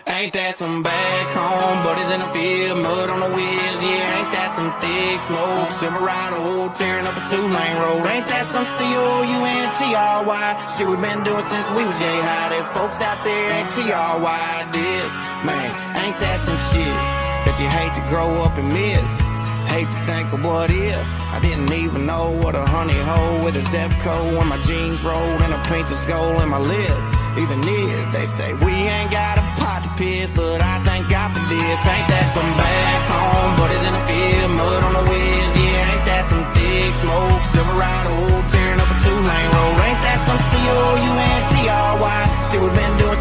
Ain't that some back home buddies in the field, mud on the wheels, yeah. Ain't that some thick smoke, Silverado tearing up a two-lane road. Ain't that some C-O-U-N-T-R-Y shit we been doing since we was J-High. There's folks out there ain't T-R-Y this, man. Ain't that some shit that you hate to grow up and miss? Hate to think of what if I didn't even know what a honey hole with a Zepco when my jeans rolled and a painted skull in my lip. Even if they say we ain't got a pot to piss, but I thank God for this. Ain't that some back home buddies in the field, mud on the wheels, yeah. Ain't that some thick smoke, Silverado tearing up a two-lane road. Ain't that some C-O-U-N-T-R-Y shit we been doing